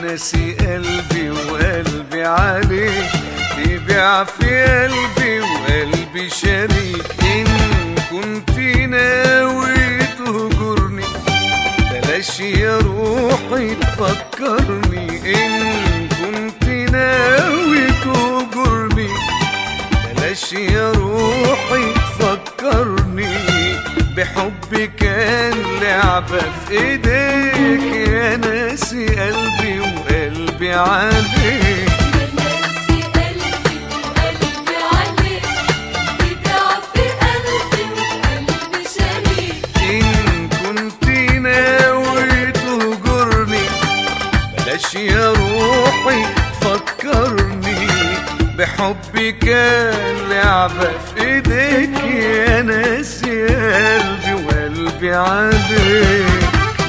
ناسي قلبي وقلبي عليك، تبيع في قلبي وقلبي شريك. إن كنت ناوي تهجرني بلاش يا روحي تفكرني. إن كنت ناوي تهجرني بلاش يا روحي تفكرني. بحبي كان لعبة في ايديك، يا ناسي قلبي وقلبي عليك. يا روحي فكرني، بحبي كان لعبة في ايديك، يا ناسي قلبي وقلبي عليك.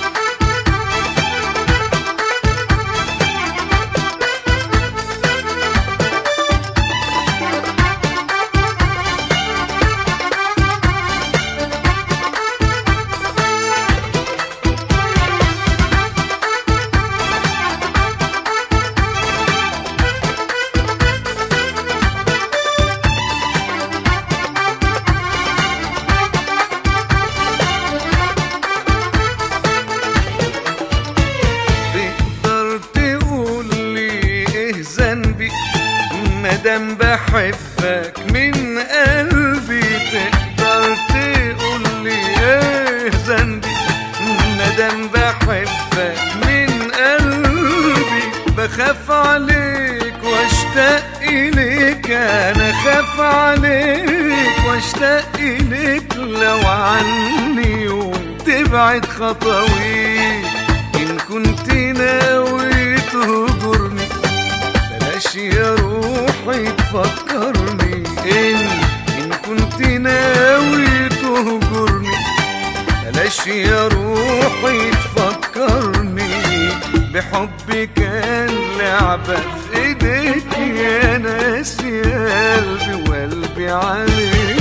مادام بحبك من قلبي، تقدر تقولي ايه ذنبي؟ مادام بحبك من قلبي، بخاف عليك واشتاق اليك. انا خاف عليك واشتاق اليك، لو عني يوم تبعد خطويك. ان كنت ناوي تهجرني بلاش يا روحي تفكرني. إن كنت ناوي تهجرني بلاش يا روحي تفكرني. بحبي كان لعبة في ايديك، يا ناسي قلبي وقلبي عليك.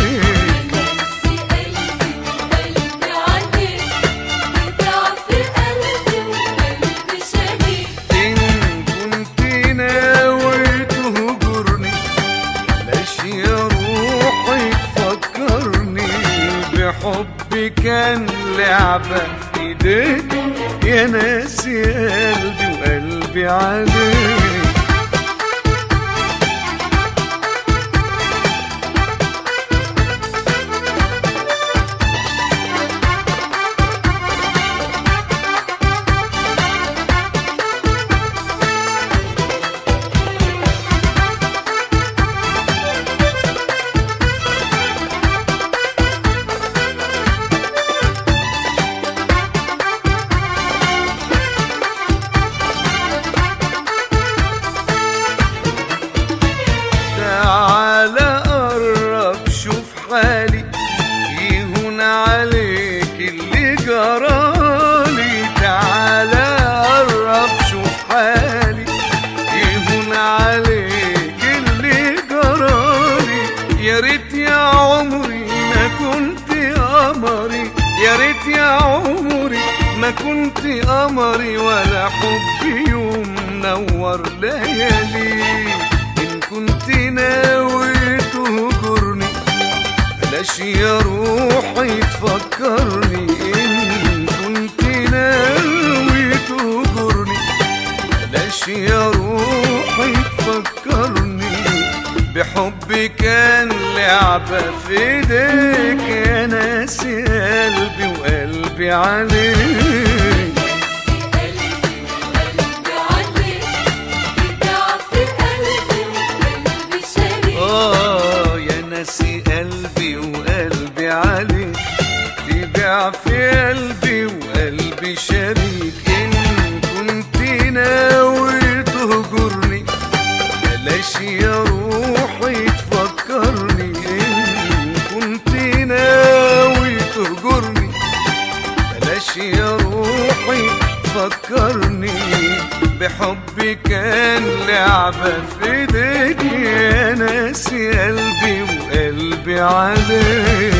حبي كان لعبة في ايديك، يا ناسي قلبي وقلبي عليك. تعالى قرب شوف حالي، يهون عليك اللي جرالي. تعالى قرب شوف حالي، يهون عليك اللي جرالي. يا ريت يا عمري ما كنت قمري، يا ريت يا عمري ما كنت قمري، ولا حبي يوم نور ليالي. كنت ناوي تهجرني بلاش يا روحي تفكرني. إن كنت ناوي تهجرني بلاش يا روحي تفكرني. بحبي كان لعبة في ايديك، يا ناسي قلبي وقلبي عليك. ناسي قلبي وقلبي عليك، تبيع في قلبي وقلبي شريك. إن كنت ناوي تهجرني بلاش يا روحي تفكرني. إن كنت ناوي تهجرني بلاش يا روحي تفكرني. بحبي كان لعبة في ايديك، يا ناسي قلبي وقلبي عليك.